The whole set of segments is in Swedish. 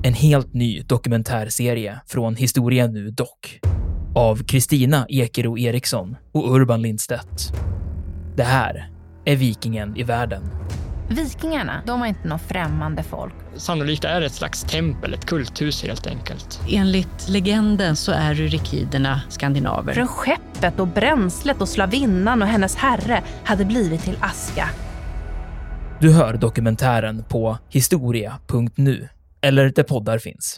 En helt ny dokumentärserie från Historia Nu Dock. Av Kristina Ekero Eriksson och Urban Lindstedt. Det här är Vikingen i världen. Vikingarna, de var inte någon främmande folk. Sannolikt är det ett slags tempel, ett kulthus helt enkelt. Enligt legenden så är rykiderna skandinaver. Från skeppet och bränslet och slavinnan och hennes herre hade blivit till aska. Du hör dokumentären på historia.nu eller där poddar finns.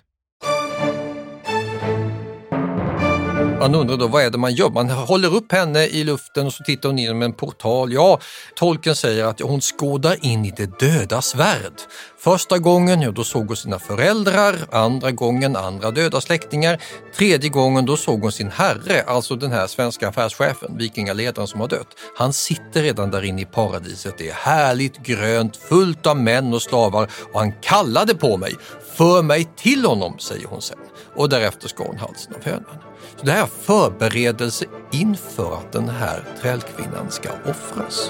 Man undrar då, vad är det man gör? Man håller upp henne i luften och så tittar hon in med en portal. Ja, tolken säger att hon skådar in i det dödas värld. Första gången, då såg hon sina föräldrar. Andra gången, andra döda släktingar. Tredje gången, då såg hon sin herre, alltså den här svenska affärschefen, vikingaledaren som har dött. Han sitter redan där inne i paradiset. Det är härligt grönt, fullt av män och slavar och han kallade på mig. För mig till honom, säger hon sen. Och därefter skar hon halsen av hönan. Så det här är förberedelse inför att den här trälkvinnan ska offras.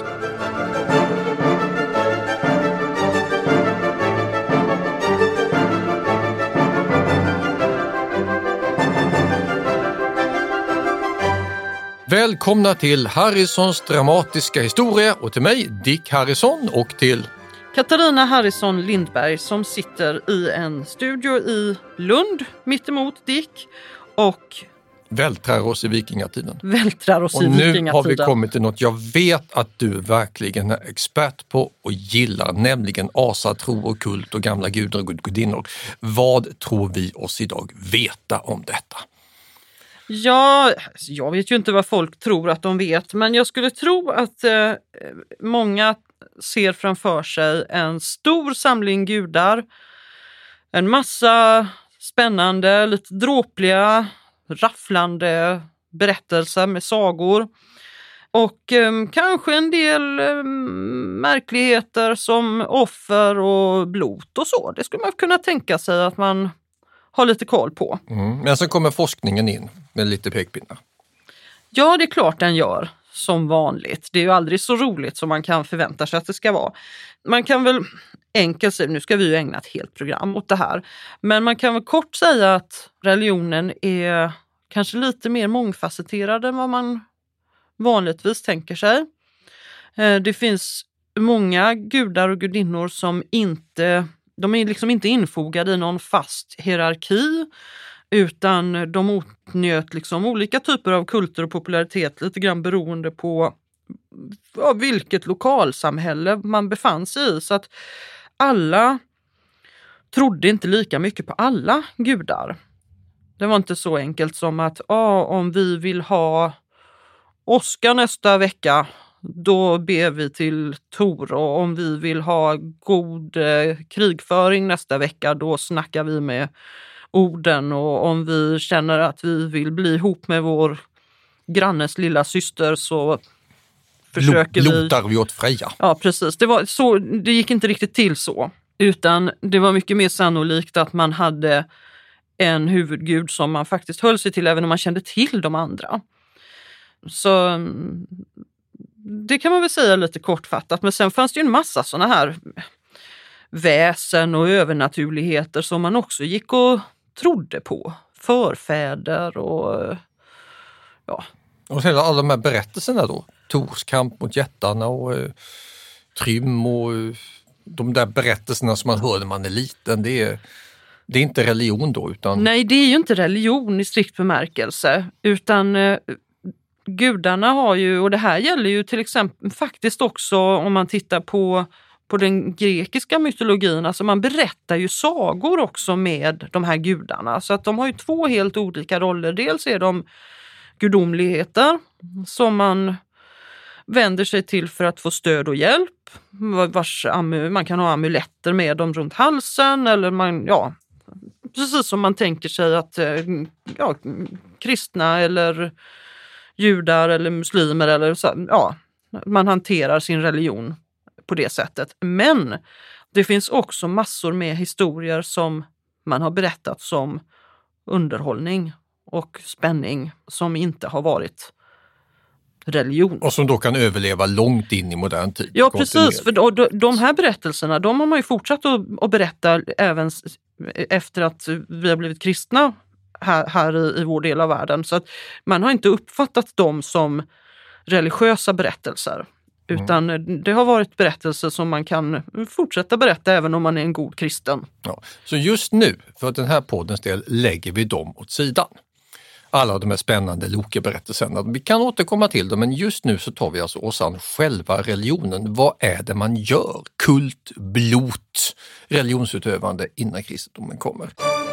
Välkomna till Harrisons dramatiska historia och till mig, Dick Harrison, och till Katarina Harrison Lindberg som sitter i en studio i Lund mittemot Dick och vältrar oss i vikingatiden. Och nu har vi kommit till något jag vet att du verkligen är expert på och gillar, nämligen asatro och kult och gamla gudar och gudinnor. Vad tror vi oss idag veta om detta? Ja, jag vet ju inte vad folk tror att de vet, men jag skulle tro att många ser framför sig en stor samling gudar, en massa spännande, lite dråpliga, rafflande berättelser med sagor och kanske en del märkligheter som offer och blot och så. Det skulle man kunna tänka sig att man har lite koll på. Men så kommer forskningen in med lite pekpinnar. Ja, det är klart den gör. Som vanligt. Det är ju aldrig så roligt som man kan förvänta sig att det ska vara. Man kan väl enkelt säga, nu ska vi ju ägna ett helt program åt det här, men man kan väl kort säga att religionen är kanske lite mer mångfacetterad än vad man vanligtvis tänker sig. Det finns många gudar och gudinnor som de är liksom inte infogade i någon fast hierarki, utan de åtnjöt liksom olika typer av kultur och popularitet lite grann beroende på vilket lokalsamhälle man befann sig i. Så att alla trodde inte lika mycket på alla gudar. Det var inte så enkelt som att om vi vill ha Oskar nästa vecka, då ber vi till Tor, och om vi vill ha god krigföring nästa vecka, då snackar vi med Oden, och om vi känner att vi vill bli ihop med vår grannes lilla syster så försöker lotar vi åt Freja. Ja, precis. Det gick inte riktigt till så, utan det var mycket mer sannolikt att man hade en huvudgud som man faktiskt höll sig till även om man kände till de andra. Så det kan man väl säga lite kortfattat, men sen fanns det ju en massa såna här väsen och övernaturligheter som man också gick och trodde på. Förfäder och ja. Och sen alla de här berättelserna då. Tors kamp mot jättarna och Trym och de där berättelserna som man hör när man är liten. Det är inte religion då, utan... Nej, det är ju inte religion i strikt bemärkelse, utan gudarna har ju, och det här gäller ju till exempel faktiskt också om man tittar på den grekiska mytologin, alltså man berättar ju sagor också med de här gudarna, så att de har ju två helt olika roller. Dels är de gudomligheter som man vänder sig till för att få stöd och hjälp, man kan ha amuletter med dem runt halsen, eller precis som man tänker sig att kristna eller judar eller muslimer eller så, man hanterar sin religion på det sättet. Men det finns också massor med historier som man har berättat som underhållning och spänning som inte har varit religion. Och som då kan överleva långt in i modern tid. Ja, precis. För de här berättelserna, de har man ju fortsatt att berätta även efter att vi har blivit kristna här i vår del av världen. Så att man har inte uppfattat dem som religiösa berättelser. Utan det har varit berättelser som man kan fortsätta berätta även om man är en god kristen. Ja, så just nu, för den här poddens del, lägger vi dem åt sidan. Alla de här spännande Loke-berättelserna. Vi kan återkomma till dem, men just nu så tar vi alltså oss an själva religionen. Vad är det man gör? Kult, blot, religionsutövande innan kristendomen kommer.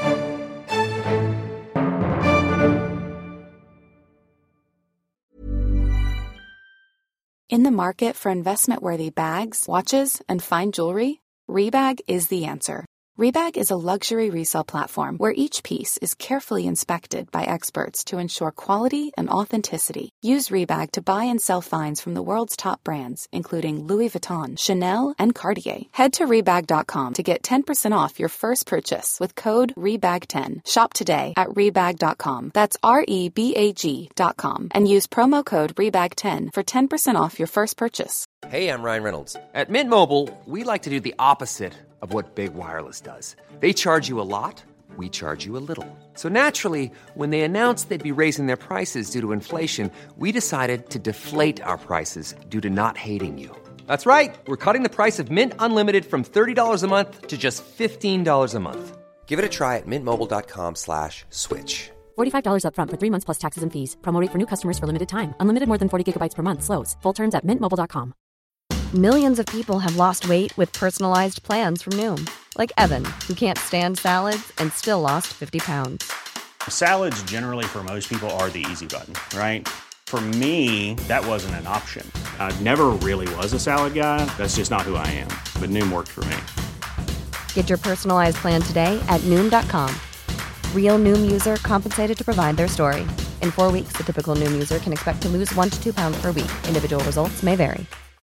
In the market for investment-worthy bags, watches, and fine jewelry, Rebag is the answer. Rebag is a luxury resale platform where each piece is carefully inspected by experts to ensure quality and authenticity. Use Rebag to buy and sell finds from the world's top brands, including Louis Vuitton, Chanel, and Cartier. Head to Rebag.com to get 10% off your first purchase with code REBAG10. Shop today at Rebag.com. That's REBAG.com. And use promo code REBAG10 for 10% off your first purchase. Hey, I'm Ryan Reynolds. At Mint Mobile, we like to do the opposite of what Big Wireless does. They charge you a lot, we charge you a little. So naturally, when they announced they'd be raising their prices due to inflation, we decided to deflate our prices due to not hating you. That's right. We're cutting the price of Mint Unlimited from $30 a month to just $15 a month. Give it a try at mintmobile.com/switch. $45 up front for 3 months plus taxes and fees. Promo rate for new customers for limited time. Unlimited more than 40 gigabytes per month slows. Full terms at mintmobile.com. Millions of people have lost weight with personalized plans from Noom. Like Evan, who can't stand salads and still lost 50 pounds. Salads generally for most people are the easy button, right? For me, that wasn't an option. I never really was a salad guy. That's just not who I am. But Noom worked for me. Get your personalized plan today at Noom.com. Real Noom user compensated to provide their story. In 4 weeks, the typical Noom user can expect to lose 1 to 2 pounds per week. Individual results may vary.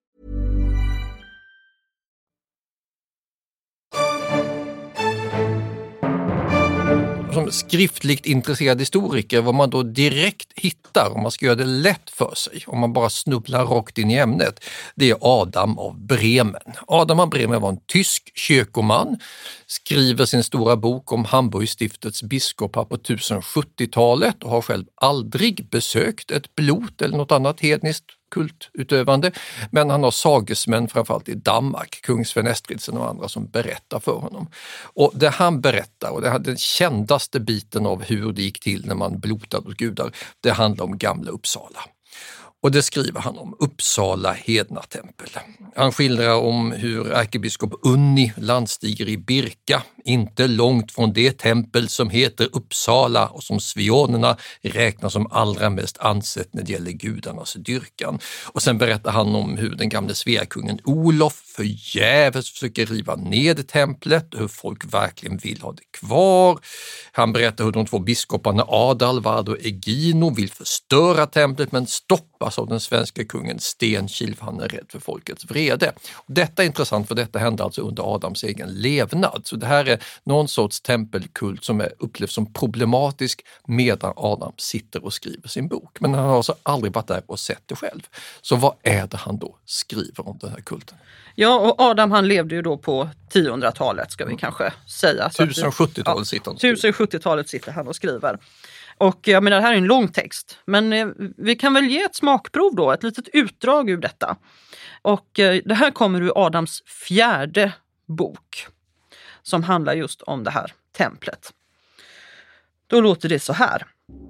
Som skriftligt intresserad historiker, vad man då direkt hittar om man ska göra det lätt för sig, om man bara snubblar rakt in i ämnet, det är Adam av Bremen. Adam av Bremen var en tysk kyrkoman, skriver sin stora bok om Hamburgstiftets biskopar på 1070-talet och har själv aldrig besökt ett blot eller något annat hedniskt kultutövande, men han har sagesmän framförallt i Danmark, kung Sven Estridsen och andra som berättar för honom. Och det han berättar, och det är den kändaste biten av hur det gick till när man blotade åt gudar, det handlar om Gamla Uppsala. Och det skriver han om Uppsala hednatempel. Han skildrar om hur ärkebiskop Unni landstiger i Birka, inte långt från det tempel som heter Uppsala och som svionerna räknar som allra mest ansett när det gäller gudarnas dyrkan. Och sen berättar han om hur den gamle Sveakungen Olof förgäves försöker riva ned templet och hur folk verkligen vill ha det kvar. Han berättar hur de två biskoparna Adalvard och Egino vill förstöra templet men stoppas av den svenska kungen Stenkil, han är rädd för folkets vrede. Och detta är intressant för detta hände alltså under Adams egen levnad. Så det här är någon sorts tempelkult som är upplevd som problematisk medan Adam sitter och skriver sin bok. Men han har alltså aldrig varit där och sett det själv. Så vad är det han då skriver om den här kulten? Ja, och Adam han levde ju då på 1000-talet ska vi kanske säga. 1070-talet sitter han. 1070-talet sitter han och skriver. Och jag menar, det här är en lång text, men vi kan väl ge ett smakprov då, ett litet utdrag ur detta. Och det här kommer ur Adams 4:e bok som handlar just om det här templet. Då låter det så här.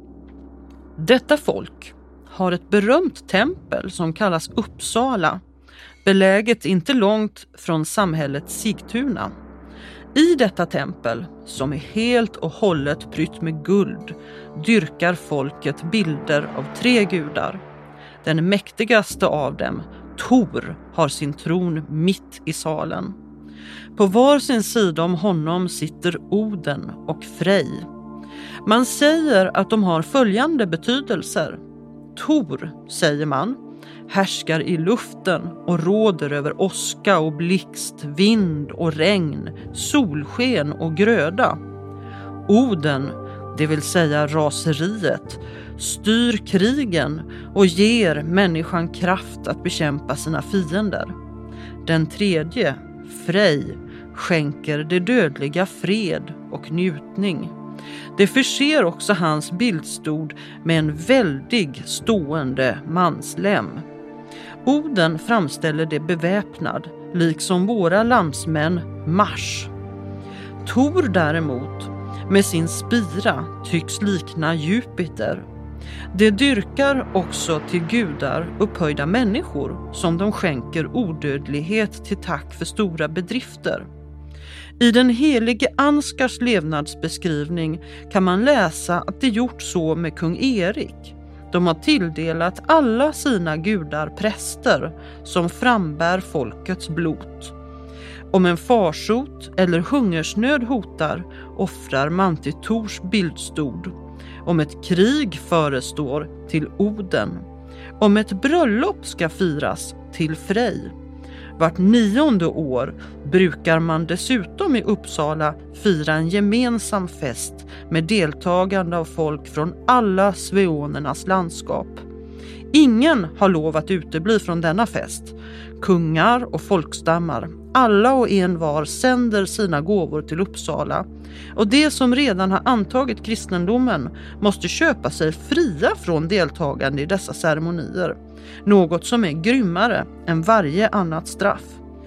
Detta folk har ett berömt tempel som kallas Uppsala, beläget inte långt från samhället Sigtuna. I detta tempel, som är helt och hållet prytt med guld, dyrkar folket bilder av 3 gudar. Den mäktigaste av dem, Tor, har sin tron mitt i salen. På var sin sida om honom sitter Oden och Frej. Man säger att de har följande betydelser. Tor, säger man, härskar i luften och råder över åska och blixt, vind och regn, solsken och gröda. Oden, det vill säga raseriet, styr krigen och ger människan kraft att bekämpa sina fiender. Den tredje, Frej, skänker det dödliga fred och njutning. Det förser också hans bildstod med en väldig stående manslem. Oden framställer det beväpnad, liksom våra landsmän Mars. Tor däremot, med sin spira, tycks likna Jupiter. Det dyrkar också till gudar upphöjda människor som de skänker odödlighet till tack för stora bedrifter. I den helige Anskars levnadsbeskrivning kan man läsa att det gjort så med kung Erik. De har tilldelat alla sina gudar präster som frambär folkets blot. Om en farsot eller hungersnöd hotar offrar man till Tors bildstod. Om ett krig förestår till Oden. Om ett bröllop ska firas till Frej. Vart 9:e år brukar man dessutom i Uppsala fira en gemensam fest med deltagande av folk från alla sveonernas landskap. Ingen har lov att utebli från denna fest. Kungar och folkstammar, alla och en var sänder sina gåvor till Uppsala. Och det som redan har antagit kristendomen måste köpa sig fria från deltagande i dessa ceremonier. Något som är grymmare än varje annat straff.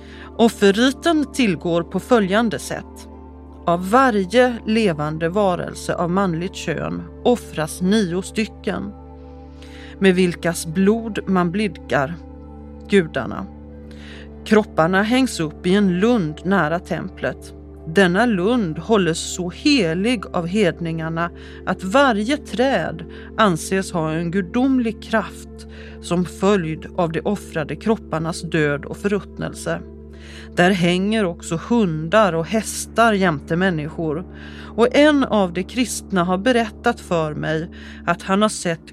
Offerriten tillgår på följande sätt. Av varje levande varelse av manligt kön offras 9 stycken, med vilkas blod man blidkar gudarna. Kropparna hängs upp i en lund nära templet. Denna lund hålls så helig av hedningarna att varje träd anses ha en gudomlig kraft som följd av de offrade kropparnas död och förruttnelse. Där hänger också hundar och hästar jämte människor. Och en av de kristna har berättat för mig att han har sett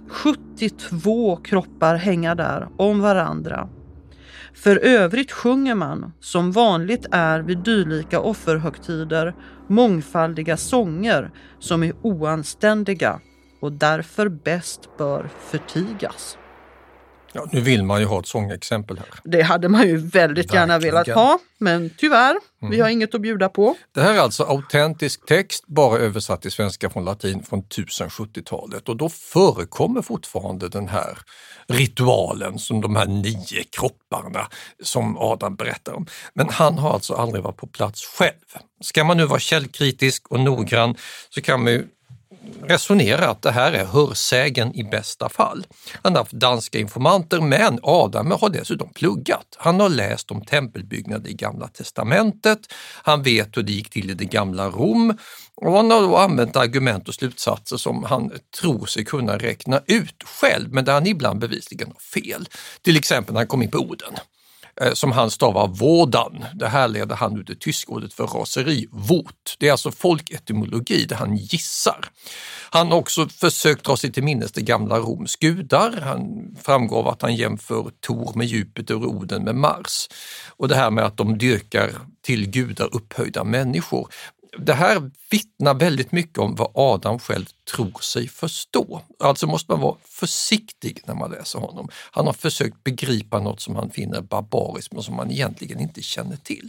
72 kroppar hänga där om varandra. För övrigt sjunger man, som vanligt är vid dylika offerhögtider, mångfaldiga sånger som är oanständiga och därför bäst bör förtigas. Ja, nu vill man ju ha ett sångexempel här. Det hade man ju väldigt gärna velat ha, men tyvärr, vi har inget att bjuda på. Det här är alltså autentisk text, bara översatt till svenska från latin från 1070-talet. Och då förekommer fortfarande den här ritualen som de här 9 kropparna som Adam berättar om. Men han har alltså aldrig varit på plats själv. Ska man nu vara källkritisk och noggrann så kan man ju resonera att det här är hörsägen i bästa fall. Han har haft danska informanter, men Adam har dessutom pluggat. Han har läst om tempelbyggnader i Gamla testamentet, han vet hur det gick till i det gamla Rom och han har då använt argument och slutsatser som han tror sig kunna räkna ut själv, men där han ibland bevisligen har fel. Till exempel när han kom in på Oden, som han stavar vårdan. Det här leder han ut det tyska ordet för raseri, vot. Det är alltså folketymologi där han gissar. Han har också försökt dra sig till minnes det gamla Roms gudar. Han framgår av att han jämför Tor med Jupiter och Oden med Mars. Och det här med att de dyrkar till gudar upphöjda människor. Det här vittnar väldigt mycket om vad Adam själv tror sig förstå. Alltså måste man vara försiktig när man läser honom. Han har försökt begripa något som han finner barbariskt men som man egentligen inte känner till.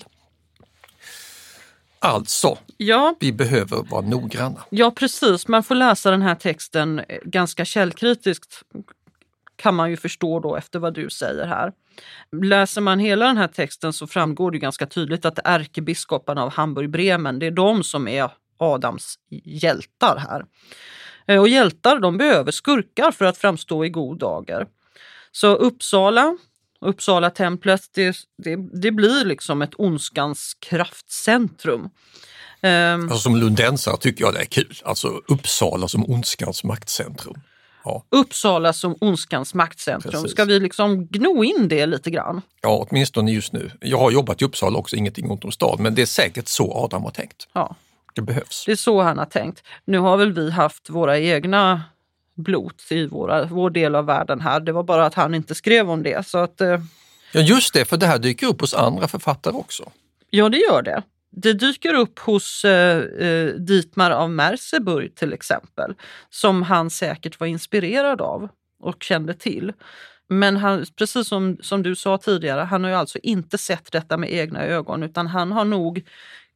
Alltså, vi behöver vara noggranna. Ja, precis. Man får läsa den här texten ganska källkritiskt, kan man ju förstå då efter vad du säger här. Läser man hela den här texten så framgår det ganska tydligt att ärkebiskoparna av Hamburg-Bremen, det är de som är Adams hjältar här. Och hjältar, de behöver skurkar för att framstå i god dager. Så Uppsala-templet, det blir liksom ett ondskans kraftcentrum. Alltså som lundensare tycker jag det är kul. Alltså Uppsala som ondskans maktcentrum. Ja. Uppsala som ondskans maktcentrum. Precis. Ska vi liksom gno in det lite grann? Ja, åtminstone just nu. Jag har jobbat i Uppsala också, ingenting ont om stad, men det är säkert så Adam har tänkt. Ja. Det behövs. Det är så han har tänkt. Nu har väl vi haft våra egna blot i vår del av världen här. Det var bara att han inte skrev om det. Så att, ja, just det, för det här dyker upp hos andra författare också. Ja, det gör det. Det dyker upp hos Dietmar av Merseburg till exempel, som han säkert var inspirerad av och kände till. Men han, precis som du sa tidigare, han har ju alltså inte sett detta med egna ögon, utan han har nog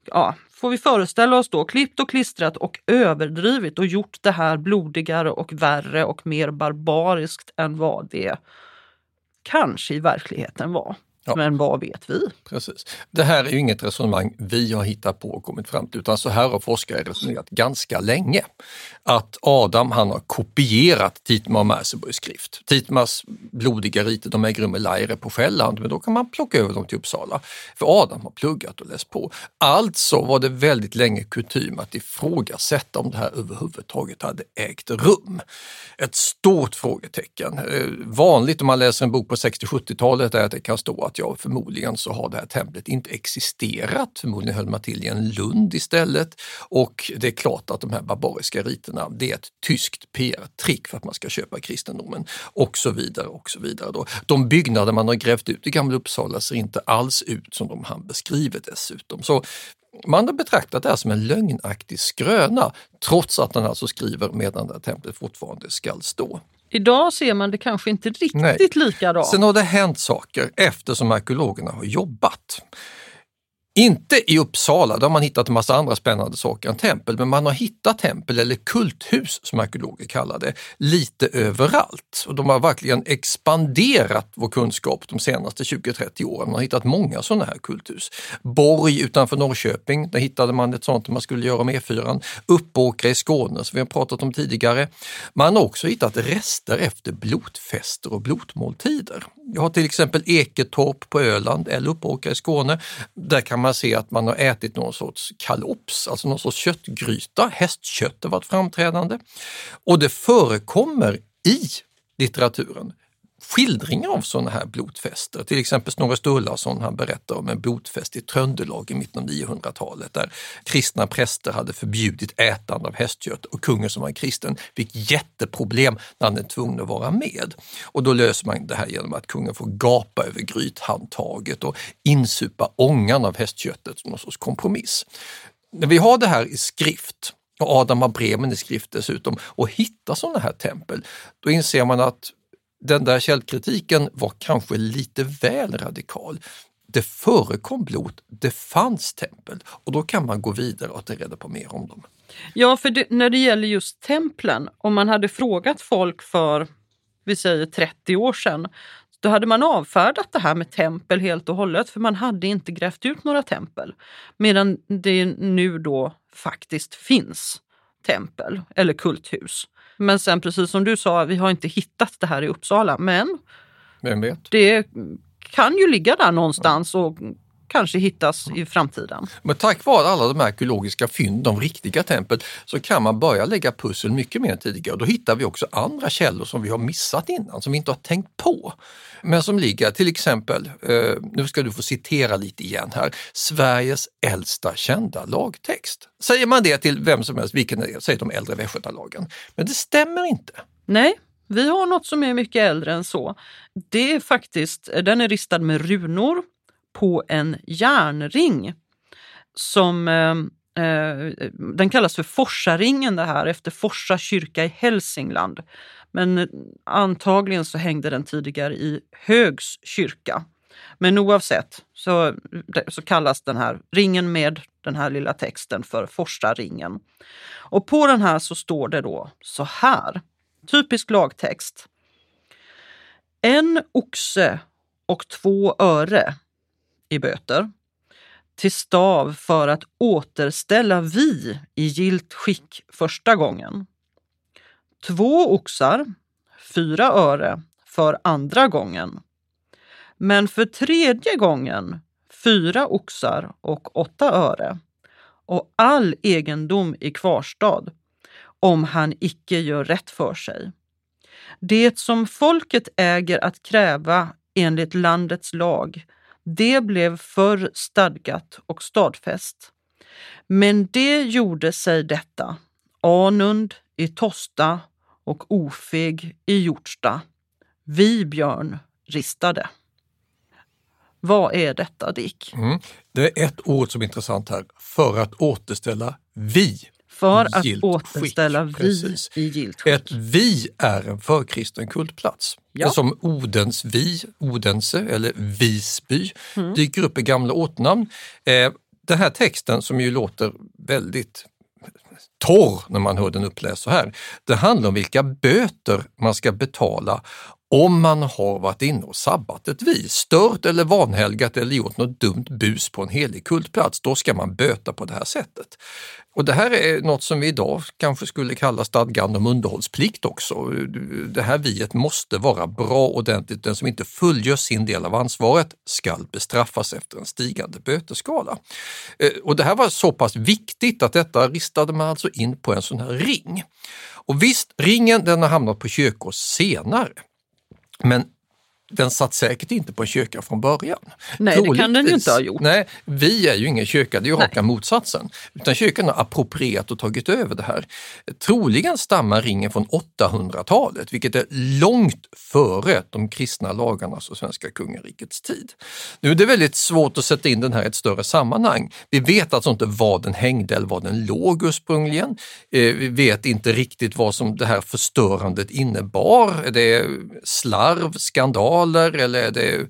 får vi föreställa oss då, klippt och klistrat och överdrivit och gjort det här blodigare och värre och mer barbariskt än vad det kanske i verkligheten var. Ja. Men vad vet vi? Precis. Det här är ju inget resonemang vi har hittat på och kommit fram till, utan så här har forskare resonerat ganska länge. Att Adam, han har kopierat Tittmar och Merseburgs skrift. Tittmars blodiga riter, de äger rum i Laire på Själland, men då kan man plocka över dem till Uppsala. För Adam har pluggat och läst på. Alltså var det väldigt länge kutym att ifrågasätta om det här överhuvudtaget hade ägt rum. Ett stort frågetecken. Vanligt om man läser en bok på 60-70-talet är att det kan stå att förmodligen så har det här templet inte existerat. Förmodligen höll man till i en lund istället. Och det är klart att de här barbariska riterna, det är ett tyskt PR-trick för att man ska köpa kristendomen. Och så vidare och så vidare. Då. De byggnader man har grävt ut i Gamla Uppsala ser inte alls ut som de han beskriver dessutom. Så man har betraktat det här som en lögnaktig skröna, trots att han alltså skriver medan det här templet fortfarande ska stå. Idag ser man det kanske inte riktigt likadant. Sen har det hänt saker eftersom arkeologerna har jobbat. Inte i Uppsala, där har man hittat en massa andra spännande saker än tempel, men man har hittat tempel eller kulthus som arkeologer kallar det, lite överallt. Och de har verkligen expanderat vår kunskap de senaste 20-30 åren. Man har hittat många sådana här kulthus. Borg utanför Norrköping, där hittade man ett sånt man skulle göra med E4. Uppåkra i Skåne, som vi har pratat om tidigare. Man har också hittat rester efter blodfester och blodmåltider. Jag har till exempel Eketorp på Öland eller Uppåkra i Skåne. Där kan man se att man har ätit någon sorts kalops, alltså någon sorts köttgryta. Hästkött har varit framträdande. Och det förekommer i litteraturen skildringar av sådana här blodfester. Till exempel Snorre Sturlason, han berättar om en blodfest i Tröndelag i mitten av 900-talet där kristna präster hade förbjudit ätande av hästkött och kungen som var kristen fick jätteproblem när han är tvungen att vara med. Och då löser man det här genom att kungen får gapa över grythandtaget och insupa ångan av hästköttet som någon sorts kompromiss. När vi har det här i skrift, och Adam har breven i skrift dessutom, och hittar sådana här tempel, då inser man att den där källkritiken var kanske lite väl radikal. Det förekom blod, det fanns tempel och då kan man gå vidare och ta reda på mer om dem. Ja, för när det gäller just templen, om man hade frågat folk för, vi säger 30 år sedan, då hade man avfärdat det här med tempel helt och hållet, för man hade inte grävt ut några tempel. Medan det nu då faktiskt finns tempel eller kulthus. Men sen precis som du sa, vi har inte hittat det här i Uppsala, men vem vet? Det kan ju ligga där någonstans och kanske hittas i framtiden. Men tack vare alla de här arkeologiska fynd, de riktiga tempel, så kan man börja lägga pussel mycket mer än tidigare. Då hittar vi också andra källor som vi har missat innan, som vi inte har tänkt på. Men som ligger till exempel, nu ska du få citera lite igen här, Sveriges äldsta kända lagtext. Säger man det till vem som helst, vilken är det? Säger de äldre Västgötalagen. Men det stämmer inte. Nej, vi har något som är mycket äldre än så. Det är faktiskt, den är ristad med runor på en järnring som den kallas för Forsaringen, det här efter Forsa kyrka i Hälsingland. Men antagligen så hängde den tidigare i Högs kyrka. Men oavsett så kallas den här ringen med den här lilla texten för Forsaringen. Och på den här så står det då så här, typisk lagtext. En oxe och 2 öre i böter till stav för att återställa vi i gilt skick första gången. 2 oxar, 4 öre för andra gången. Men för tredje gången 4 oxar och 8 öre. Och all egendom i kvarstad om han icke gör rätt för sig. Det som folket äger att kräva enligt landets lag, det blev förr stadgat och stadfäst. Men det gjorde sig detta, Anund i Tosta och Ofeg i Hjortsta, Vibjörn ristade. Vad är detta, Dick? Det är ett ord som är intressant här, för att återställa vi. För att återställa vi i gilt skick. Ett vi är en förkristen kultplats. Ja. Det är som Odense eller Visby dyker upp i gamla ortnamn. Den här texten som ju låter väldigt torr när man hör den uppläst så här, det handlar om vilka böter man ska betala om man har varit inne och sabbat ett vis, stört eller vanhelgat eller gjort något dumt bus på en helig kultplats. Då ska man böta på det här sättet. Och det här är något som vi idag kanske skulle kalla stadgan om underhållsplikt också. Det här viet måste vara bra ordentligt. Den som inte fullgör sin del av ansvaret ska bestraffas efter en stigande bötesskala. Och det här var så pass viktigt att detta ristade man alltså in på en sån här ring. Och visst, ringen den har hamnat på kyrkor senare. Men den satt säkert inte på en kyrka från början. Nej, det kan den ju inte ha gjort. Nej, vi är ju ingen kyrka, det är ju raka motsatsen. Utan kyrkan har approprierat och tagit över det här. Troligen stammar ringen från 800-talet, vilket är långt före de kristna lagarnas och svenska kungarikets tid. Nu är det väldigt svårt att sätta in den här i ett större sammanhang. Vi vet alltså inte var den hängde eller var den låg ursprungligen. Vi vet inte riktigt vad som det här förstörandet innebar. Är det slarv, skandal, eller är det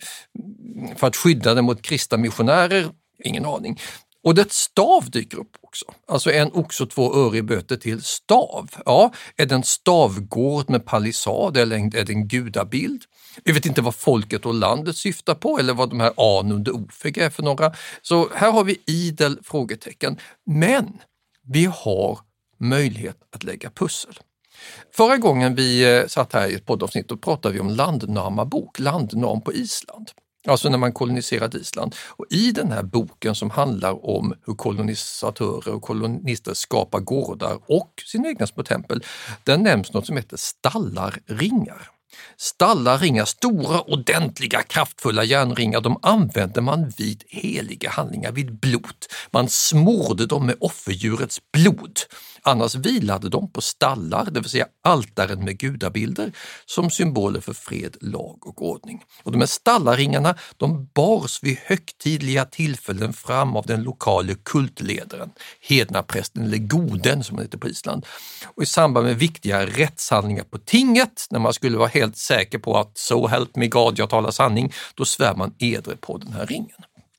för att skydda det mot kristna missionärer? Ingen aning. Och det stav dyker upp också. Alltså en ox och 2 öre i böter till stav. Ja, är det en stavgård med palissad eller är det en gudabild? Vi vet inte vad folket och landet syftar på eller vad de här an under ofeg är för några. Så här har vi idel frågetecken. Men vi har möjlighet att lägga pussel. Förra gången vi satt här i ett poddavsnitt och pratade vi om landnamabok, landnam på Island. Alltså när man koloniserade Island. Och i den här boken som handlar om hur kolonisatörer och kolonister skapar gårdar och sina egna små tempel, där nämns något som heter stallarringar. Stallarringar, stora, ordentliga, kraftfulla järnringar, de använde man vid heliga handlingar, vid blod. Man smorde dem med offerdjurets blod. Annars vilade de på stallar, det vill säga altaren med gudabilder, som symboler för fred, lag och ordning. Och de här stallarringarna, de bars vid högtidliga tillfällen fram av den lokala kultledaren, hednaprästen eller goden som det heter på Island. Och i samband med viktiga rättshandlingar på tinget, när man skulle vara helt säker på att so help me God, jag talar sanning, då svär man edre på den här ringen.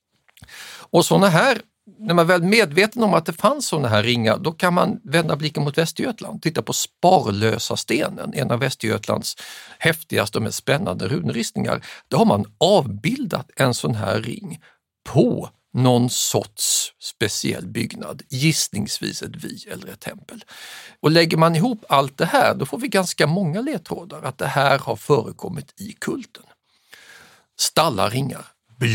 Och sådana här, när man är väl medveten om att det fanns sådana här ringar, då kan man vända blicken mot Västergötland. Titta på Sparlösa stenen, en av Västergötlands häftigaste och mest spännande runristningar. Då har man avbildat en sån här ring på någon sorts speciell byggnad, gissningsvis ett vi eller ett tempel. Och lägger man ihop allt det här, då får vi ganska många ledtrådar att det här har förekommit i kulten. Stallarringar,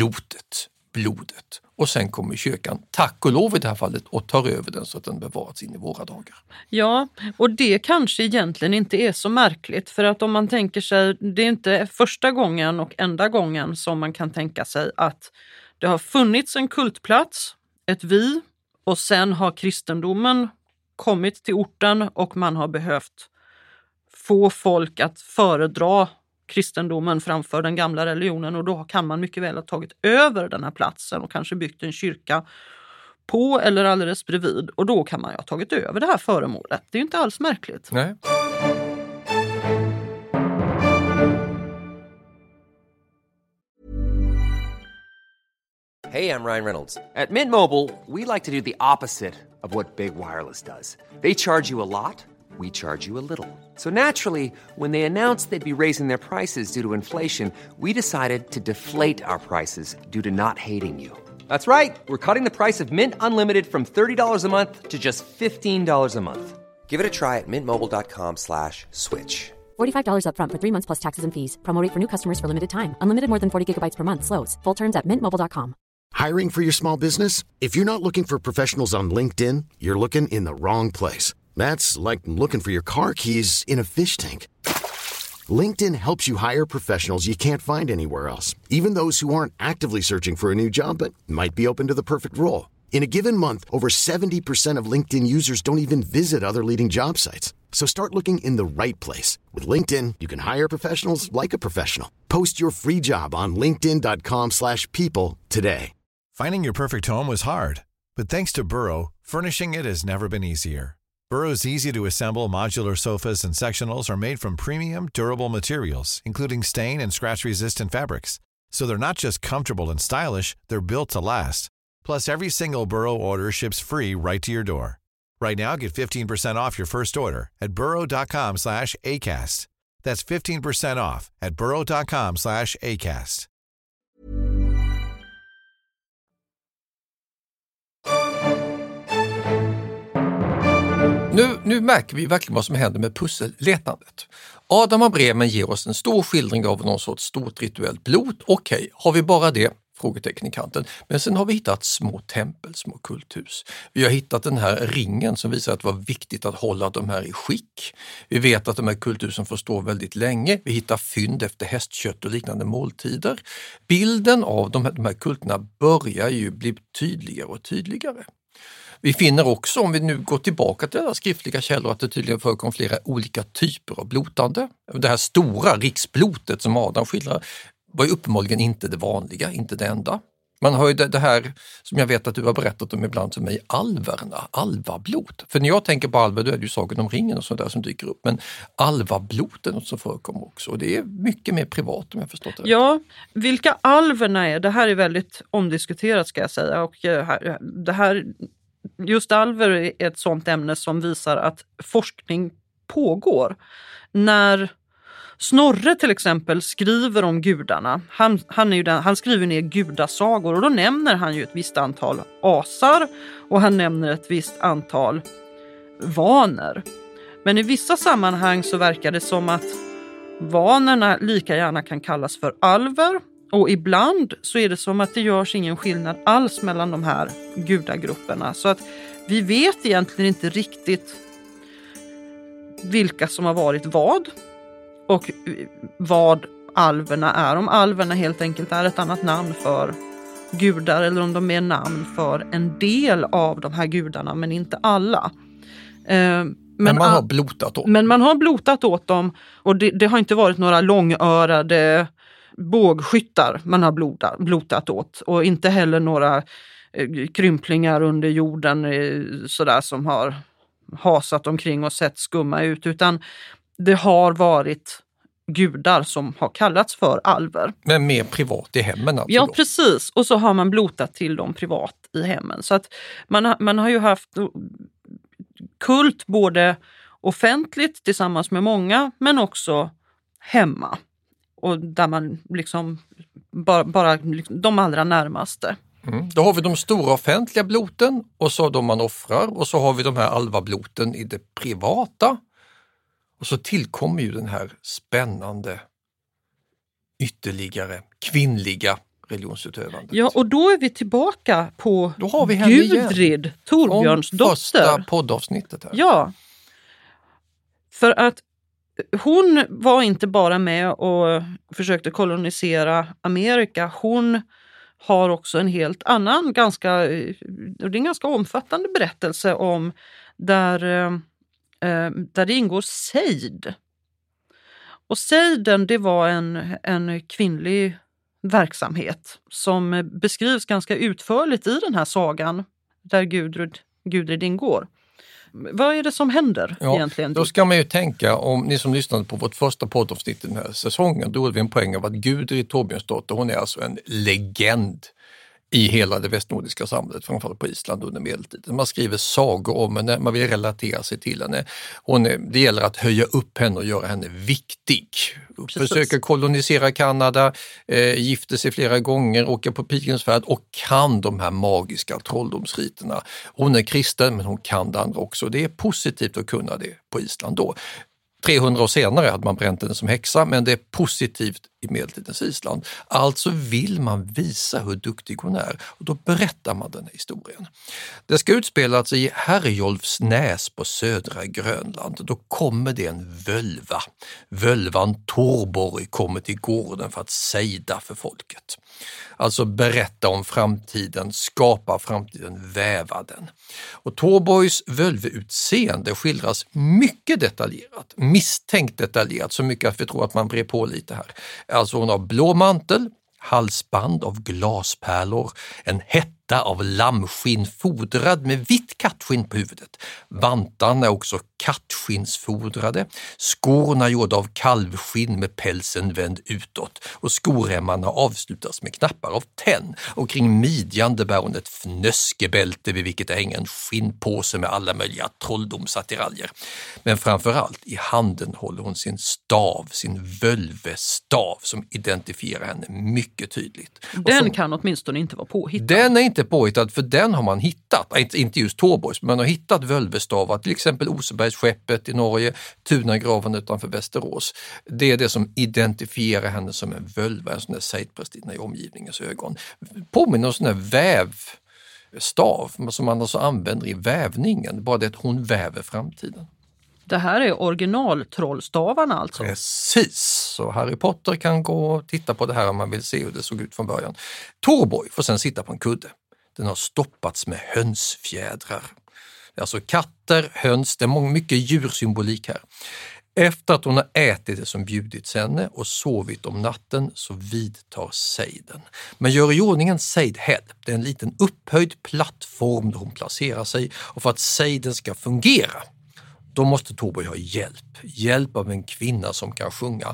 blodet. Och sen kommer kyrkan, tack och lov i det här fallet, och tar över den så att den bevarats in i våra dagar. Ja, och det kanske egentligen inte är så märkligt. För att om man tänker sig, det är inte första gången och enda gången som man kan tänka sig att det har funnits en kultplats, ett vi, och sen har kristendomen kommit till orten och man har behövt få folk att föredra kristendomen framför den gamla religionen, och då kan man mycket väl ha tagit över den här platsen och kanske byggt en kyrka på eller alldeles bredvid, och då kan man ju ha tagit över det här föremålet. Det är ju inte alls märkligt. Nej. Hey, I'm Ryan Reynolds. At Mint Mobile, we like to do the opposite of what Big Wireless does. They charge you a lot. We charge you a little. So naturally, when they announced they'd be raising their prices due to inflation, we decided to deflate our prices due to not hating you. That's right. We're cutting the price of Mint Unlimited from $30 a month to just $15 a month. Give it a try at mintmobile.com/switch. $45 up front for 3 months plus taxes and fees. Promo rate for new customers for limited time. Unlimited more than 40 gigabytes per month. Slows full terms at mintmobile.com. Hiring for your small business? If you're not looking for professionals on LinkedIn, you're looking in the wrong place. That's like looking for your car keys in a fish tank. LinkedIn helps you hire professionals you can't find anywhere else, even those who aren't actively searching for a new job but might be open to the perfect role. In a given month, over 70% of LinkedIn users don't even visit other leading job sites. So start looking in the right place. With LinkedIn, you can hire professionals like a professional. Post your free job on linkedin.com/people today. Finding your perfect home was hard, but thanks to Burrow, furnishing it has never been easier. Burrow's easy-to-assemble modular sofas and sectionals are made from premium, durable materials, including stain and scratch-resistant fabrics. So they're not just comfortable and stylish, they're built to last. Plus, every single Burrow order ships free right to your door. Right now, get 15% off your first order at burrow.com/ACAST. That's 15% off at burrow.com/ACAST. Nu märker vi verkligen vad som händer med pusselletandet. Adam av Bremen ger oss en stor skildring av någon sorts stort rituellt blot. Okej, har vi bara det? Frågetecken i kanten. Men sen har vi hittat små tempel, små kulthus. Vi har hittat den här ringen som visar att det var viktigt att hålla de här i skick. Vi vet att de här kulthusen får stå väldigt länge. Vi hittar fynd efter hästkött och liknande måltider. Bilden av de här kulterna börjar ju bli tydligare och tydligare. Vi finner också, om vi nu går tillbaka till alla skriftliga källor, att det tydligen förekom flera olika typer av blotande. Det här stora riksblotet som Adam skildrar var ju uppenbarligen inte det vanliga, inte det enda. Man har ju det här som jag vet att du har berättat om ibland för mig, alvablot. För när jag tänker på alver, då är det ju Sagan om ringen och sånt där som dyker upp. Men alvablot är något som förekommer också. Och det är mycket mer privat om jag förstått det. Ja, vilka alverna är, det här är väldigt omdiskuterat ska jag säga. Och det här, just alver är ett sånt ämne som visar att forskning pågår. När Snorre till exempel skriver om gudarna. Han skriver ner gudasagor och då nämner han ju ett visst antal asar och han nämner ett visst antal vaner. Men i vissa sammanhang så verkar det som att vanerna lika gärna kan kallas för alver och ibland så är det som att det görs ingen skillnad alls mellan de här gudagrupperna. Så att vi vet egentligen inte riktigt vilka som har varit vad. Och vad alverna är. Om alverna helt enkelt är ett annat namn för gudar eller om de är namn för en del av de här gudarna men inte alla. Men man har blotat åt dem. Men man har blotat åt dem och det har inte varit några långörade bågskyttar man har blotat åt. Och inte heller några krymplingar under jorden sådär som har hasat omkring och sett skumma ut utan det har varit gudar som har kallats för alver. Men mer privat i hemmen alltså? Ja, då. Precis. Och så har man blotat till dem privat i hemmen. Så att man har ju haft kult både offentligt tillsammans med många men också hemma. Och där man liksom bara de allra närmaste. Då har vi de stora offentliga bloten och så de man offrar och så har vi de här alvabloten i det privata. Och så tillkommer ju den här spännande, ytterligare kvinnliga religionsutövandet. Ja, och då är vi tillbaka på då har vi Gudrid, Torbjörns dotter. Första poddavsnittet här. Ja, för att hon var inte bara med och försökte kolonisera Amerika. Hon har också en helt annan, det är en ganska omfattande berättelse om där det ingår sejd. Och sejden, det var en kvinnlig verksamhet som beskrivs ganska utförligt i den här sagan där Gudrid ingår. Vad är det som händer egentligen? Då ska man ju tänka, om ni som lyssnade på vårt första poddavsnitt i den här säsongen, då hade vi en poäng av att Gudrid Torbjörnsdotter, hon är alltså en legend i hela det västnordiska samhället, framförallt på Island under medeltiden. Man skriver sagor om henne, man vill relatera sig till henne. Det gäller att höja upp henne och göra henne viktig. Försöker kolonisera Kanada, gifter sig flera gånger, åker på pilgrimsfärd och kan de här magiska trolldomsriterna. Hon är kristen men hon kan det andra också. Det är positivt att kunna det på Island då. 300 år senare hade man bränt henne som häxa, men det är positivt i medeltidens Island. Alltså vill man visa hur duktig hon är och då berättar man den här historien. Det ska utspelas i Herjolfsnäs på södra Grönland. Då kommer det en völva. Völvan Torborg kommer till gården för att sejda för folket. Alltså berätta om framtiden, skapa framtiden, väva den. Och Torborgs völveutseende skildras mycket detaljerat, misstänkt detaljerat, så mycket att vi tror att man brer på lite här. Alltså hon har blå mantel, halsband av glaspärlor, en hett platta av lammskinn fodrad med vitt kattskinn på huvudet. Vantarna är också kattskinnsfodrade, skorna gjorda av kalvskinn med pälsen vänd utåt och skoremmarna avslutas med knappar av tenn och kring midjan bär hon ett fnöskebälte vid vilket hänger en skinnpåse med alla möjliga trolldomsattiraljer. Men framförallt i handen håller hon sin stav, sin völvestav som identifierar henne mycket tydligt. Den kan åtminstone inte vara påhittad. Den är inte påhittad, för den har man hittat, inte just Torborgs, men man har hittat völvestavar, till exempel Osebergsskeppet i Norge, Tunagraven utanför Västerås. Det är det som identifierar henne som en völva, en sån där sejdprästinna i omgivningens ögon. Påminner om sån där vävstav som man alltså använder i vävningen, bara det att hon väver framtiden. Det här är originaltrollstavarna alltså? Precis, så Harry Potter kan gå och titta på det här om man vill se hur det såg ut från början. Torborg får sedan sitta på en kudde. Den har stoppats med hönsfjädrar. Det är alltså katter, höns, det är mycket djursymbolik här. Efter att hon har ätit det som bjudits henne och sovit om natten så vidtar sejden. Man gör i ordning en sejdhead. Det är en liten upphöjd plattform där hon placerar sig, och för att sejden ska fungera då måste Torborg ha hjälp av en kvinna som kan sjunga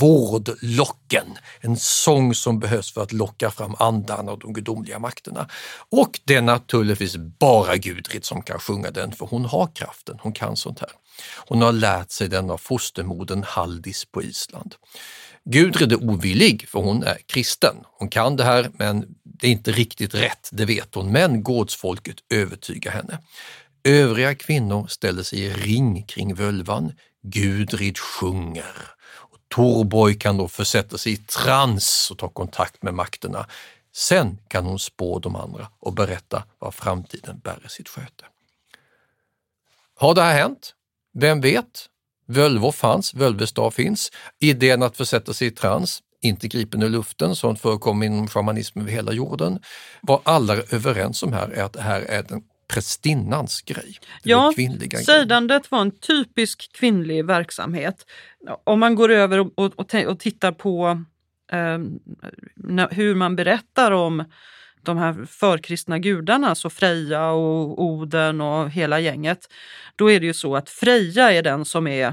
Vårdlocken, en sång som behövs för att locka fram andarna och de gudomliga makterna. Och det är naturligtvis bara Gudrid som kan sjunga den, för hon har kraften, hon kan sånt här. Hon har lärt sig den av fostermodern Haldis på Island. Gudrid är ovillig, för hon är kristen. Hon kan det här, men det är inte riktigt rätt, det vet hon. Men gårdsfolket övertygar henne. Övriga kvinnor ställer sig i ring kring völvan. Gudrid sjunger. Och Torborg kan då försätta sig i trans och ta kontakt med makterna. Sen kan hon spå de andra och berätta vad framtiden bär i sitt sköte. Har det här hänt? Vem vet? Völvor fanns, völvestav finns. Idén att försätta sig i trans, inte gripen ur luften, sånt förekommer inom shamanismen över hela jorden. Vad alla är överens om här är att det här är den prästinnans grej. Ja, sejdandet var en typisk kvinnlig verksamhet. Om man går över och tittar på hur man berättar om de här förkristna gudarna, så Freja och Oden och hela gänget, då är det ju så att Freja är den som är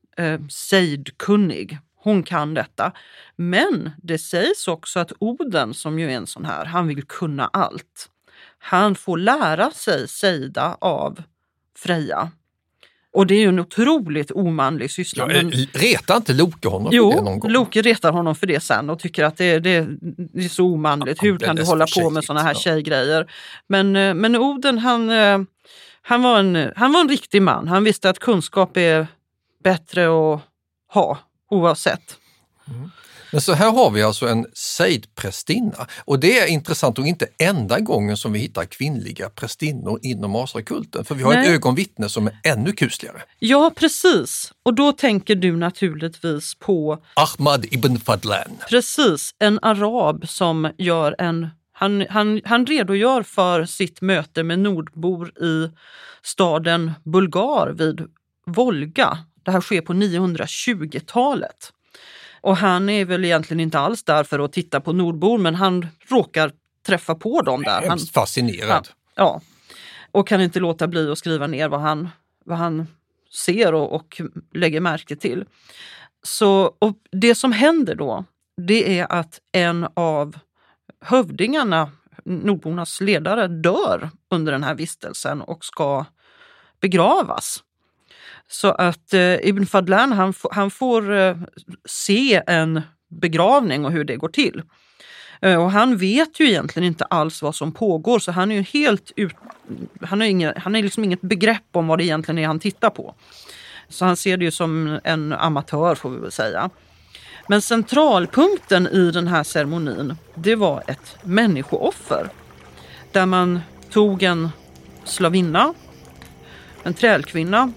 sejdkunnig. Hon kan detta. Men det sägs också att Oden, som ju är en sån här, han vill kunna allt. Han får lära sig sejda av Freja. Och det är ju en otroligt omanlig syssla. Ja, retar inte Loke honom för det någon gång? Loke retar honom för det sen och tycker att det är så omanligt. Ja, hur kan du hålla på med såna här tjejgrejer? Men Oden, han var en riktig man. Han visste att kunskap är bättre att ha oavsett. Mm. Men så här har vi alltså en sejdprästinna, och det är intressant och inte enda gången som vi hittar kvinnliga prästinnor inom asrakulten, för vi har ett ögonvittne som är ännu kusligare. Ja, precis. Och då tänker du naturligtvis på Ahmad ibn Fadlan. Precis, en arab som gör han redogör för sitt möte med nordbor i staden Bulgar vid Volga. Det här sker på 920-talet. Och han är väl egentligen inte alls där för att titta på nordbor, men han råkar träffa på dem där. Han är fascinerad. Ja, och kan inte låta bli att skriva ner vad han ser och lägger märke till. Så, och det som händer då, det är att en av hövdingarna, nordbornas ledare, dör under den här vistelsen och ska begravas. Så att Ibn Fadlan han får se en begravning och hur det går till. Och han vet ju egentligen inte alls vad som pågår, så han är ju helt han är liksom inget begrepp om vad det egentligen är han tittar på. Så han ser det ju som en amatör, får vi väl säga. Men centralpunkten i den här ceremonin, det var ett människooffer. Där man tog en slavinna, en trälkvinna,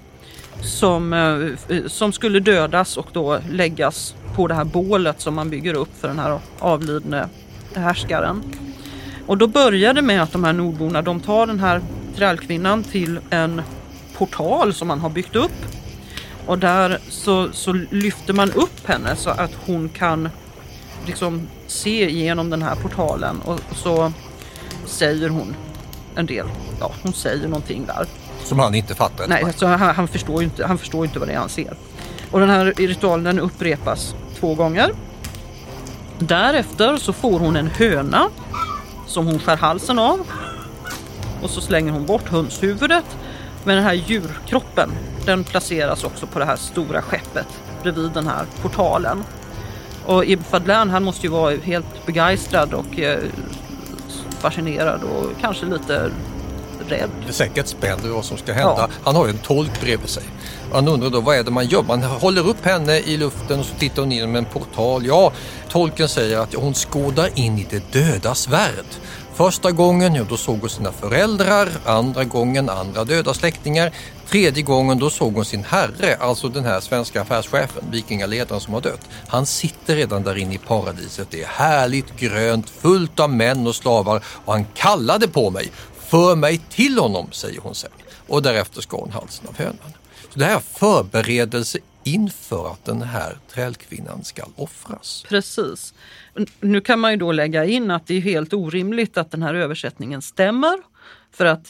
som skulle dödas och då läggas på det här bålet som man bygger upp för den här avlidne härskaren. Och då började med att de här nordborna, de tar den här trälkvinnan till en portal som man har byggt upp. Och där så lyfter man upp henne så att hon kan liksom se igenom den här portalen. Och så säger hon en del. Ja, hon säger någonting där. Som han inte fattar. Nej, alltså han förstår ju inte vad det är han ser. Och den här ritualen upprepas 2 gånger. Därefter så får hon en höna som hon skär halsen av. Och så slänger hon bort hönshuvudet. Men den här djurkroppen, den placeras också på det här stora skeppet bredvid den här portalen. Och Ibn Fadlan, han måste ju vara helt begeistrad och fascinerad och kanske lite rädd. Det är säkert spänd vad som ska hända. Ja. Han har ju en tolk bredvid sig. Han undrar då, vad är det man gör? Man håller upp henne i luften och så tittar hon in genom en portal. Ja, tolken säger att hon skådar in i det dödas värld. Första gången, då såg hon sina föräldrar. Andra gången, andra döda släktingar. Tredje gången, då såg hon sin herre, alltså den här svenska affärschefen, vikingaledaren som har dött. Han sitter redan där inne i paradiset. Det är härligt grönt, fullt av män och slavar. Och han kallade på mig. För mig till honom, säger hon sen. Och därefter skar hon halsen av hönan. Så det här är förberedelse inför att den här trälkvinnan ska offras. Precis. Nu kan man ju då lägga in att det är helt orimligt att den här översättningen stämmer. För att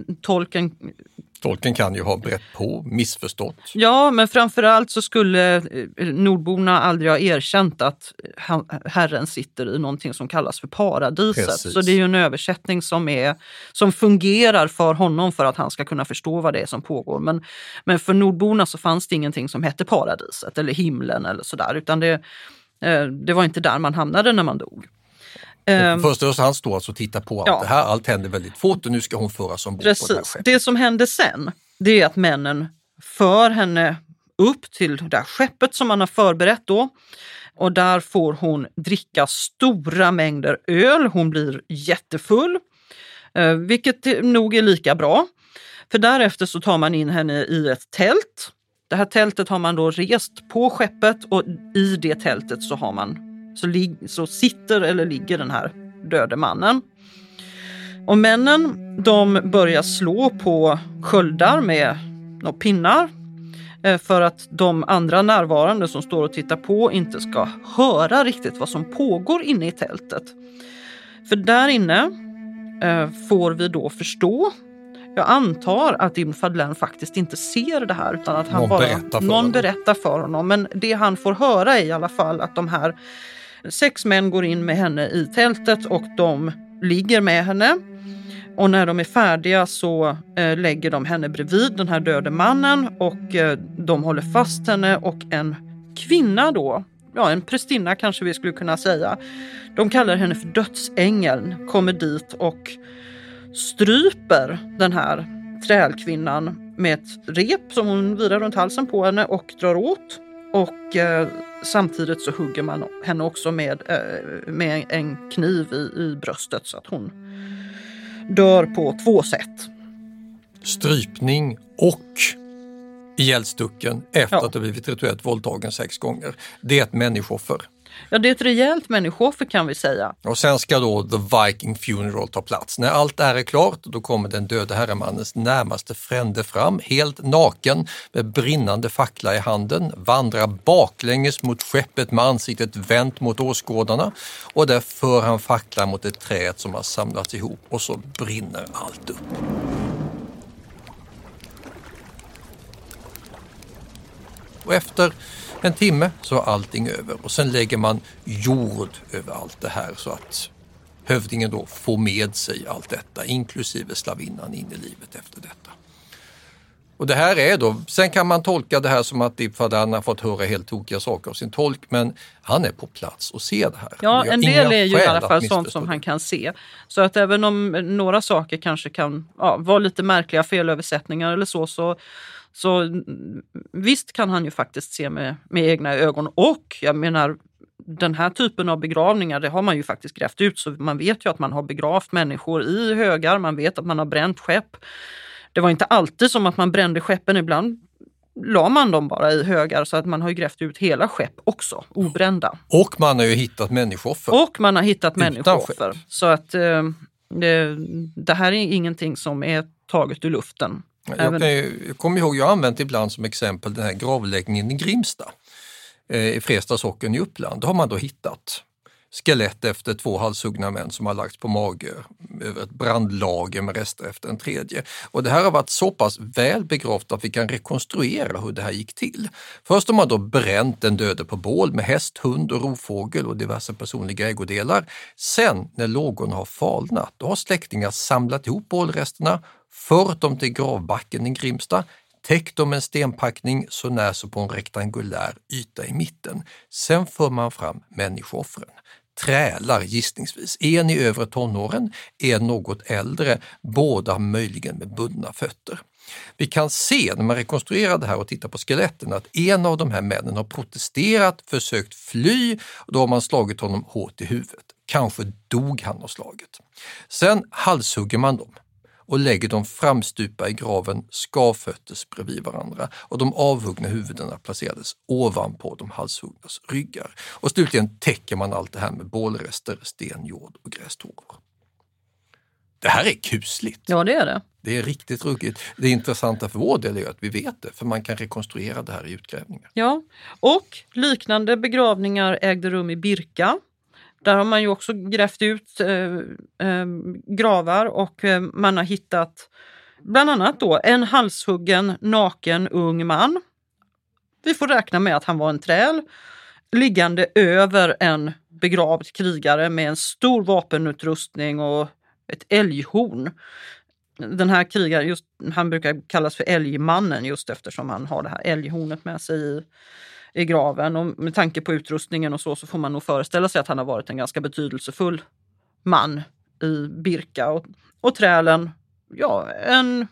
Tolken kan ju ha brett på, missförstått. Ja, men framförallt så skulle nordborna aldrig ha erkänt att Herren sitter i någonting som kallas för paradiset. Precis. Så det är ju en översättning som fungerar för honom för att han ska kunna förstå vad det är som pågår. Men för nordborna så fanns det ingenting som hette paradiset eller himlen eller sådär. Utan det var inte där man hamnade när man dog. Först och han står alltså och tittar på allt det här. Allt händer väldigt fort och nu ska hon föras ombord på det här skeppet. Det som hände sen, det är att männen för henne upp till det där skeppet som man har förberett då. Och där får hon dricka stora mängder öl. Hon blir jättefull, vilket nog är lika bra. För därefter så tar man in henne i ett tält. Det här tältet har man då rest på skeppet och i det tältet så har man så sitter eller ligger den här döde mannen. Och männen, de börjar slå på sköldar med några pinnar för att de andra närvarande som står och tittar på inte ska höra riktigt vad som pågår inne i tältet. För där inne får vi då förstå, jag antar att Ibn Fadlan faktiskt inte ser det här utan att någon berättar för honom. Men det han får höra är i alla fall att de här 6 män går in med henne i tältet och de ligger med henne. Och när de är färdiga så lägger de henne bredvid den här döde mannen och de håller fast henne och en kvinna då, en prästinna kanske vi skulle kunna säga. De kallar henne för dödsängeln, kommer dit och stryper den här trälkvinnan med ett rep som hon virar runt halsen på henne och drar åt. Och samtidigt så hugger man henne också med en kniv i bröstet så att hon dör på 2 sätt. Strypning och ihjälstucken efter att ha blivit rituellt våldtagen 6 gånger. Det är ett människooffer. Ja, det är ett rejält människooffer kan vi säga. Och sen ska då The Viking Funeral ta plats. När allt är klart, då kommer den döde herremannens närmaste frände fram, helt naken med brinnande fackla i handen, vandrar baklänges mot skeppet med ansiktet vänt mot åskådarna och där för han facklar mot ett träd som har samlats ihop och så brinner allt upp. Och efter en timme så är allting över och sen lägger man jord över allt det här så att hövdingen då får med sig allt detta, inklusive slavinnan in i livet efter detta. Och det här är då, sen kan man tolka det här som att Ibn Fadlan har fått höra helt tokiga saker av sin tolk, men han är på plats och ser det här. Ja, en del är ju i alla fall sånt som han kan se. Så att även om några saker kanske kan vara lite märkliga felöversättningar eller så visst kan han ju faktiskt se med egna ögon. Och jag menar, den här typen av begravningar, det har man ju faktiskt grävt ut. Så man vet ju att man har begravt människor i högar. Man vet att man har bränt skepp. Det var inte alltid som att man brände skeppen. Ibland la man dem bara i högar så att man har ju grävt ut hela skepp också, obrända. Och man har ju hittat människooffer. Så att det här är ingenting som är taget ur luften. Jag kommer ihåg, jag har använt ibland som exempel den här gravläggningen i Grimsta i Fresta socken i Uppland. Då har man då hittat skelett efter 2 halshuggna män som har lagts på mage över ett brandlager med rester efter en tredje. Och det här har varit så pass väl begravt att vi kan rekonstruera hur det här gick till. Först har man då bränt den döde på bål med häst, hund och rovfågel och diverse personliga ägodelar. Sen när lågorna har falnat, då har släktingar samlat ihop bålresterna, fört dem till gravbacken i Grimsta, täckt dem med en stenpackning så när så på en rektangulär yta i mitten. Sen för man fram människooffren. Trälar gissningsvis. En i övre tonåren, en något äldre, båda möjligen med bundna fötter. Vi kan se när man rekonstruerar det här och tittar på skeletten att en av de här männen har protesterat, försökt fly och då har man slagit honom hårt i huvudet. Kanske dog han av slaget. Sen halshugger man dem och lägger dem framstupa i graven skavfötters bredvid varandra och de avhuggna huvudena placerades ovanpå de halshuggnas ryggar. Och slutligen täcker man allt det här med bålrester, stenjord och grästorvor. Det här är kusligt. Ja, det är det. Det är riktigt ruggigt. Det intressanta för vår del är att vi vet det, för man kan rekonstruera det här i utgrävningar. Ja, och liknande begravningar ägde rum i Birka. Där har man ju också grävt ut gravar och man har hittat bland annat då en halshuggen, naken, ung man. Vi får räkna med att han var en träl, liggande över en begravd krigare med en stor vapenutrustning och ett älghorn. Den här krigaren, han brukar kallas för älgmannen just eftersom han har det här älghornet med sig i graven. Och med tanke på utrustningen och så får man nog föreställa sig att han har varit en ganska betydelsefull man i Birka. Och trälen, ja, en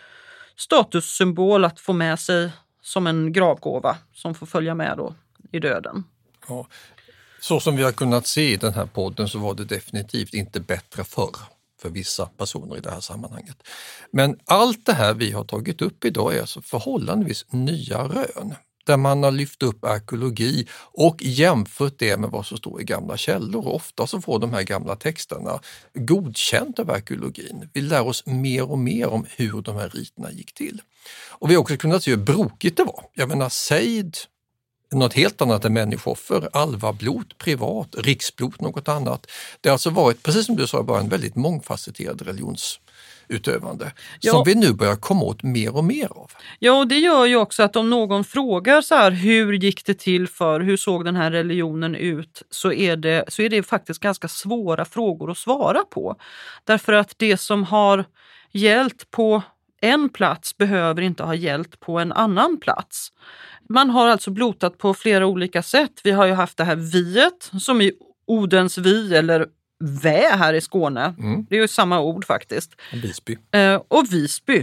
statussymbol att få med sig som en gravgåva som får följa med då i döden. Ja, så som vi har kunnat se i den här podden så var det definitivt inte bättre förr för vissa personer i det här sammanhanget. Men allt det här vi har tagit upp idag är alltså förhållandevis nya rön. Där man har lyft upp arkeologi och jämfört det med vad som står i gamla källor. Och ofta så får de här gamla texterna godkänt av arkeologin. Vi lär oss mer och mer om hur de här riterna gick till. Och vi har också kunnat se hur brokigt det var. Jag menar, sejd, något helt annat än människooffer, alvablot, privat, riksblot, något annat. Det har alltså varit, precis som du sa, bara en väldigt mångfacetterad religionsutövande som vi nu börjar komma åt mer och mer av. Ja, och det gör ju också att om någon frågar så här, hur gick det till för, hur såg den här religionen ut, så är det faktiskt ganska svåra frågor att svara på. Därför att det som har gällt på en plats behöver inte ha gällt på en annan plats. Man har alltså blotat på flera olika sätt. Vi har ju haft det här viet som i Odens vi eller vä här i Skåne. Det är ju samma ord faktiskt. Visby. Och Visby.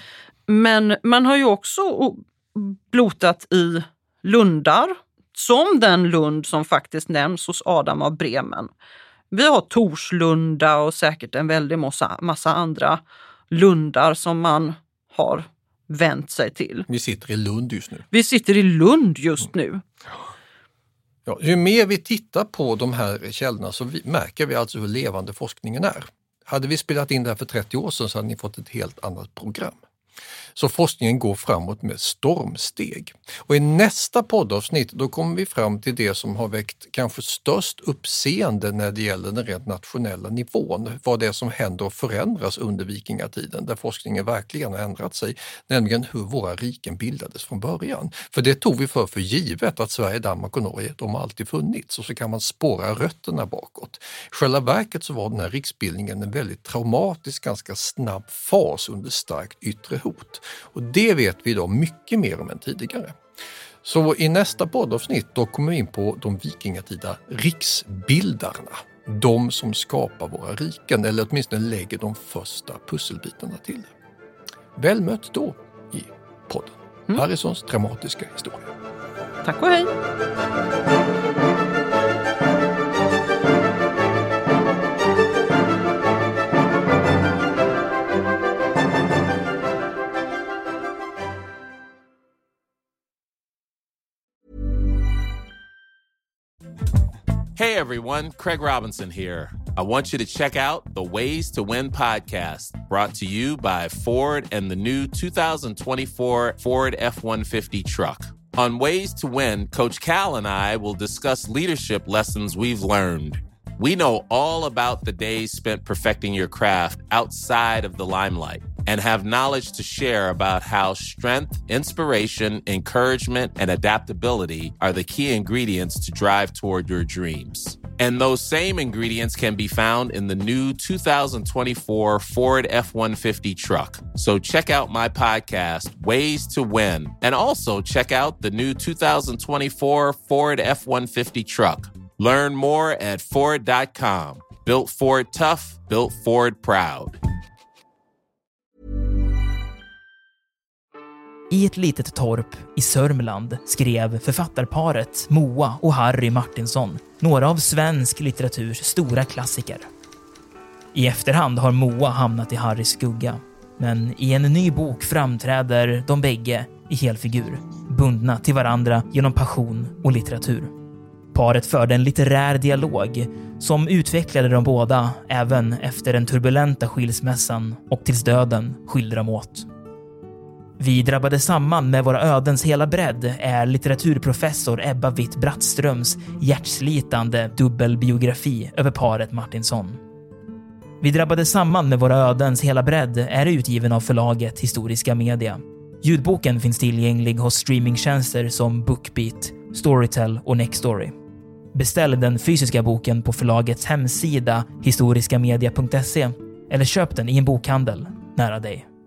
Men man har ju också blotat i lundar. Som den lund som faktiskt nämns hos Adam av Bremen. Vi har Torslunda och säkert en väldig massa andra lundar som man har vänt sig till. Vi sitter i Lund just nu. Vi sitter i Lund just nu. Ja, ju mer vi tittar på de här källorna så märker vi alltså hur levande forskningen är. Hade vi spelat in det här för 30 år sedan så hade ni fått ett helt annat program. Så forskningen går framåt med stormsteg. Och i nästa poddavsnitt då kommer vi fram till det som har väckt kanske störst uppseende när det gäller den rent nationella nivån. Vad det är som händer och förändras under vikingatiden där forskningen verkligen har ändrat sig. Nämligen hur våra riken bildades från början. För det tog vi för givet att Sverige, Danmark och Norge, de har alltid funnits. Och så kan man spåra rötterna bakåt. I själva verket så var den här riksbildningen en väldigt traumatisk, ganska snabb fas under starkt yttre hot. Och det vet vi idag mycket mer om än tidigare. Så i nästa poddavsnitt då kommer vi in på de vikingatida riksbildarna. De som skapar våra riken eller åtminstone lägger de första pusselbitarna till. Väl mött då i podden. Harrisons dramatiska historia. Tack och hej! Hey everyone, Craig Robinson here. I want you to check out the Ways to Win podcast, brought to you by Ford and the new 2024 Ford F-150 truck. On Ways to Win, Coach Cal and I will discuss leadership lessons we've learned. We know all about the days spent perfecting your craft outside of the limelight and have knowledge to share about how strength, inspiration, encouragement, and adaptability are the key ingredients to drive toward your dreams. And those same ingredients can be found in the new 2024 Ford F-150 truck. So check out my podcast, Ways to Win, and also check out the new 2024 Ford F-150 truck. Learn more at Ford.com. Built Ford tough, built Ford proud. I ett litet torp i Sörmland skrev författarparet Moa och Harry Martinsson några av svensk litteraturs stora klassiker. I efterhand har Moa hamnat i Harrys skugga, men i en ny bok framträder de bägge i helfigur, bundna till varandra genom passion och litteratur. Paret förde en litterär dialog som utvecklade de båda även efter den turbulenta skilsmässan och tills döden skilde dem åt. Vi drabbade samman med våra ödens hela bredd är litteraturprofessor Ebba Witt-Brattströms hjärtslitande dubbelbiografi över paret Martinsson. Vi drabbade samman med våra ödens hela bredd är utgiven av förlaget Historiska Media. Ljudboken finns tillgänglig hos streamingtjänster som Bookbeat, Storytel och Nextory. Beställ den fysiska boken på förlagets hemsida historiskamedia.se eller köp den i en bokhandel nära dig.